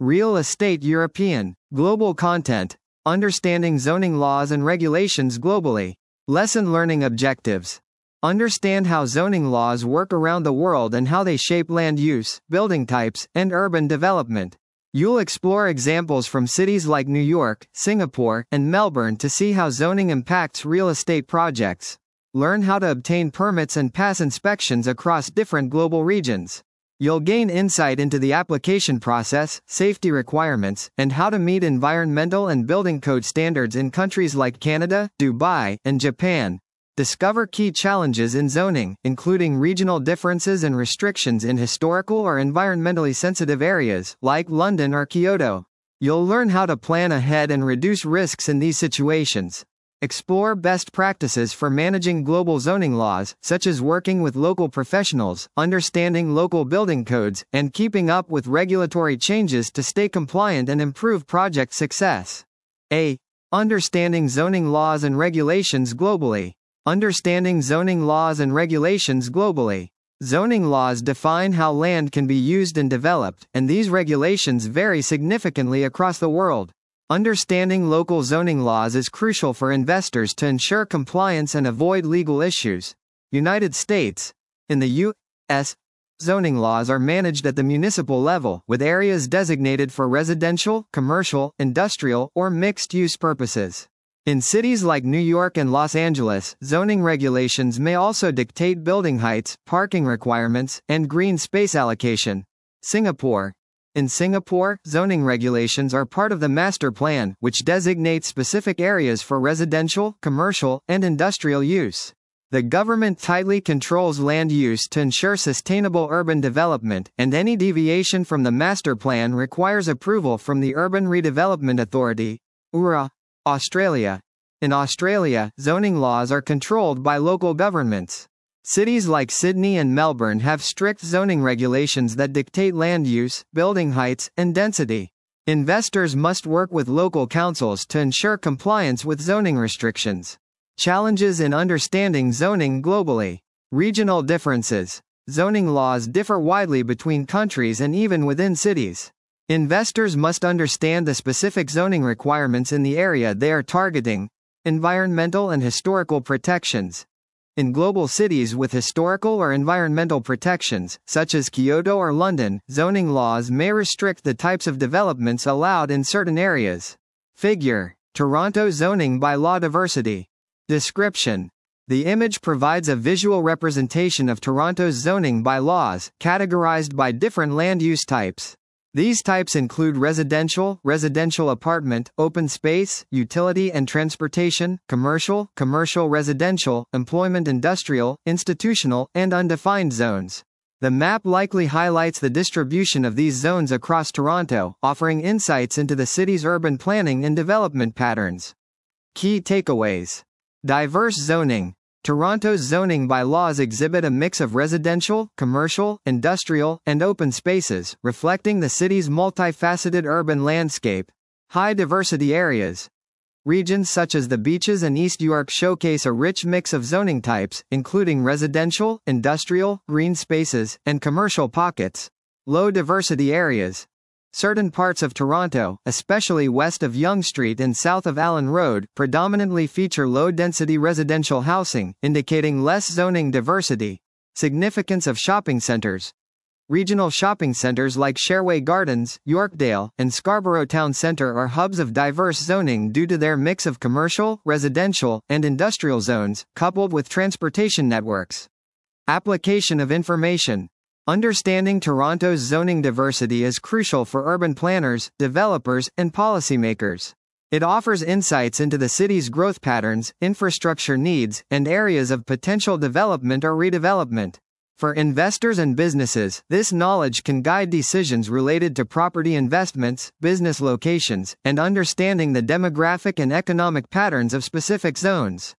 Real Estate European, Global Content, Understanding Zoning Laws and Regulations Globally. Lesson Learning Objectives. Understand how zoning laws work around the world and how they shape land use, building types, and urban development. You'll explore examples from cities like New York, Singapore, and Melbourne to see how zoning impacts real estate projects. Learn how to obtain permits and pass inspections across different global regions. You'll gain insight into the application process, safety requirements, and how to meet environmental and building code standards in countries like Canada, Dubai, and Japan. Discover key challenges in zoning, including regional differences and restrictions in historical or environmentally sensitive areas, like London or Kyoto. You'll learn how to plan ahead and reduce risks in these situations. Explore best practices for managing global zoning laws, such as working with local professionals, understanding local building codes, and keeping up with regulatory changes to stay compliant and improve project success. A. Understanding zoning laws and regulations globally. Understanding zoning laws and regulations globally. Zoning laws define how land can be used and developed, and these regulations vary significantly across the world. Understanding local zoning laws is crucial for investors to ensure compliance and avoid legal issues. United States. In the U.S., zoning laws are managed at the municipal level, with areas designated for residential, commercial, industrial, or mixed-use purposes. In cities like New York and Los Angeles, zoning regulations may also dictate building heights, parking requirements, and green space allocation. Singapore. In Singapore, zoning regulations are part of the master plan, which designates specific areas for residential, commercial, and industrial use. The government tightly controls land use to ensure sustainable urban development, and any deviation from the master plan requires approval from the Urban Redevelopment Authority, URA. Australia. In Australia, zoning laws are controlled by local governments. Cities like Sydney and Melbourne have strict zoning regulations that dictate land use, building heights, and density. Investors must work with local councils to ensure compliance with zoning restrictions. Challenges in understanding zoning globally. Regional differences. Zoning laws differ widely between countries and even within cities. Investors must understand the specific zoning requirements in the area they are targeting. Environmental and historical protections. In global cities with historical or environmental protections, such as Kyoto or London, zoning laws may restrict the types of developments allowed in certain areas. Figure. Toronto zoning by law diversity. Description. The image provides a visual representation of Toronto's zoning bylaws, categorized by different land use types. These types include residential, residential apartment, open space, utility and transportation, commercial, commercial residential, employment industrial, institutional, and undefined zones. The map likely highlights the distribution of these zones across Toronto, offering insights into the city's urban planning and development patterns. Key takeaways. Diverse zoning. Toronto's zoning bylaws exhibit a mix of residential, commercial, industrial, and open spaces, reflecting the city's multifaceted urban landscape. High diversity areas. Regions such as the Beaches and East York showcase a rich mix of zoning types, including residential, industrial, green spaces, and commercial pockets. Low diversity areas. Certain parts of Toronto, especially west of Yonge Street and south of Allen Road, predominantly feature low-density residential housing, indicating less zoning diversity. Significance of shopping centers. Regional shopping centers like Sherway Gardens, Yorkdale, and Scarborough Town Centre are hubs of diverse zoning due to their mix of commercial, residential, and industrial zones, coupled with transportation networks. Application of information. Understanding Toronto's zoning diversity is crucial for urban planners, developers, and policymakers. It offers insights into the city's growth patterns, infrastructure needs, and areas of potential development or redevelopment. For investors and businesses, this knowledge can guide decisions related to property investments, business locations, and understanding the demographic and economic patterns of specific zones.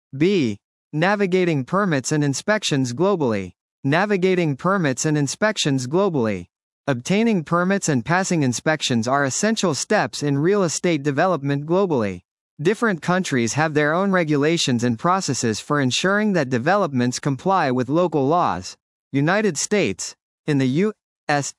B. Navigating permits and inspections globally. Navigating permits and inspections globally. Obtaining permits and passing inspections are essential steps in real estate development globally. Different countries have their own regulations and processes for ensuring that developments comply with local laws. United States. In the U.S.,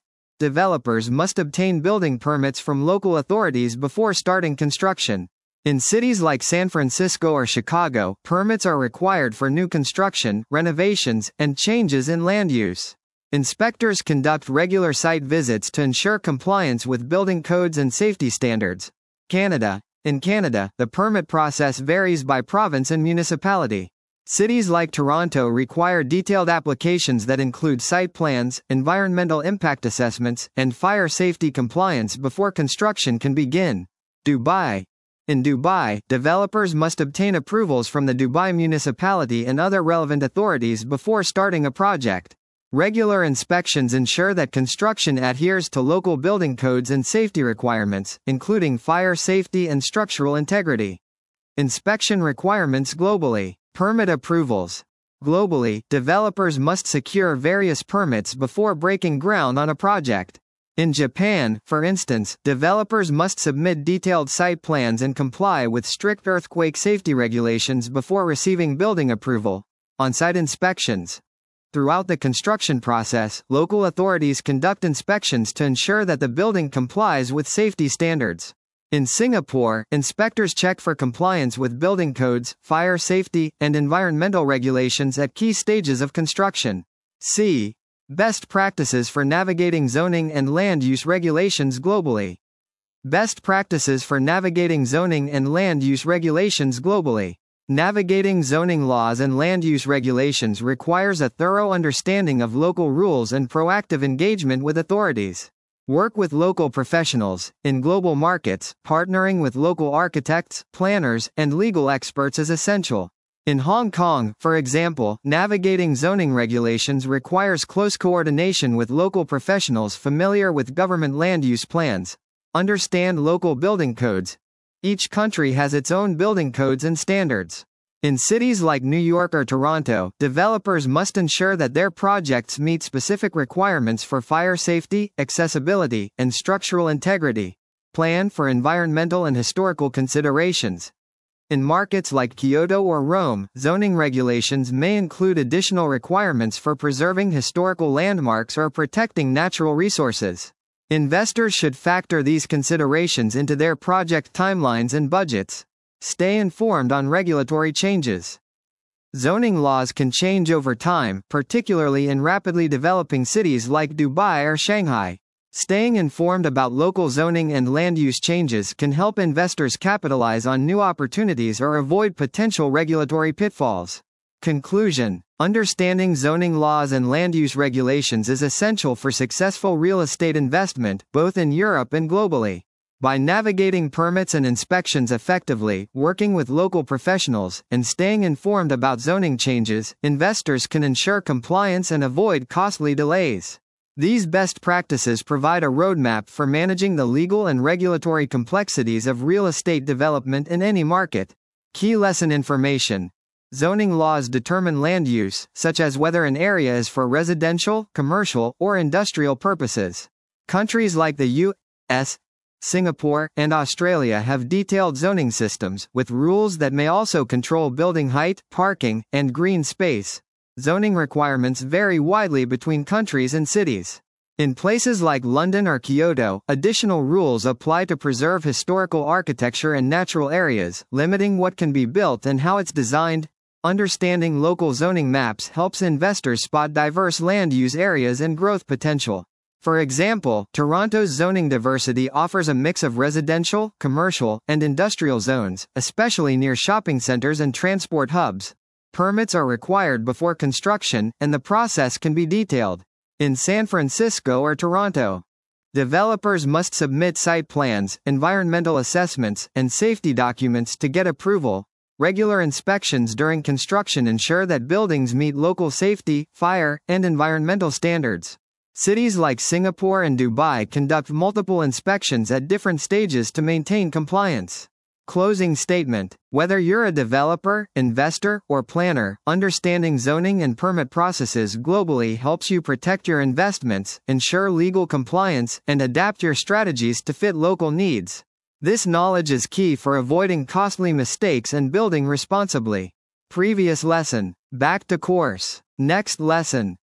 developers must obtain building permits from local authorities before starting construction. In cities like San Francisco or Chicago, permits are required for new construction, renovations, and changes in land use. Inspectors conduct regular site visits to ensure compliance with building codes and safety standards. Canada. In Canada, the permit process varies by province and municipality. Cities like Toronto require detailed applications that include site plans, environmental impact assessments, and fire safety compliance before construction can begin. Dubai. In Dubai, developers must obtain approvals from the Dubai municipality and other relevant authorities before starting a project. Regular inspections ensure that construction adheres to local building codes and safety requirements, including fire safety and structural integrity. Inspection requirements globally. Permit approvals. Globally, developers must secure various permits before breaking ground on a project. In Japan, for instance, developers must submit detailed site plans and comply with strict earthquake safety regulations before receiving building approval. On-site inspections. Throughout the construction process, local authorities conduct inspections to ensure that the building complies with safety standards. In Singapore, inspectors check for compliance with building codes, fire safety, and environmental regulations at key stages of construction. C. Best practices for navigating zoning and land use regulations globally. Best practices for navigating zoning and land use regulations globally. Navigating zoning laws and land use regulations requires a thorough understanding of local rules and proactive engagement with authorities. Work with local professionals. In global markets, partnering with local architects, planners, and legal experts is essential. In Hong Kong, for example, navigating zoning regulations requires close coordination with local professionals familiar with government land use plans. Understand local building codes. Each country has its own building codes and standards. In cities like New York or Toronto, developers must ensure that their projects meet specific requirements for fire safety, accessibility, and structural integrity. Plan for environmental and historical considerations. In markets like Kyoto or Rome, zoning regulations may include additional requirements for preserving historical landmarks or protecting natural resources. Investors should factor these considerations into their project timelines and budgets. Stay informed on regulatory changes. Zoning laws can change over time, particularly in rapidly developing cities like Dubai or Shanghai. Staying informed about local zoning and land use changes can help investors capitalize on new opportunities or avoid potential regulatory pitfalls. Conclusion: understanding zoning laws and land use regulations is essential for successful real estate investment, both in Europe and globally. By navigating permits and inspections effectively, working with local professionals, and staying informed about zoning changes, investors can ensure compliance and avoid costly delays. These best practices provide a roadmap for managing the legal and regulatory complexities of real estate development in any market. Key lesson information. Zoning laws determine land use, such as whether an area is for residential, commercial, or industrial purposes. Countries like the U.S., Singapore, and Australia have detailed zoning systems, with rules that may also control building height, parking, and green space. Zoning requirements vary widely between countries and cities. In places like London or Kyoto, additional rules apply to preserve historical architecture and natural areas, limiting what can be built and how it's designed. Understanding local zoning maps helps investors spot diverse land use areas and growth potential. For example, Toronto's zoning diversity offers a mix of residential, commercial, and industrial zones, especially near shopping centers and transport hubs. Permits are required before construction, and the process can be detailed. In San Francisco or Toronto, developers must submit site plans, environmental assessments, and safety documents to get approval. Regular inspections during construction ensure that buildings meet local safety, fire, and environmental standards. Cities like Singapore and Dubai conduct multiple inspections at different stages to maintain compliance. Closing statement. Whether you're a developer, investor, or planner, understanding zoning and permit processes globally helps you protect your investments, ensure legal compliance, and adapt your strategies to fit local needs. This knowledge is key for avoiding costly mistakes and building responsibly. Previous lesson. Back to course. Next lesson.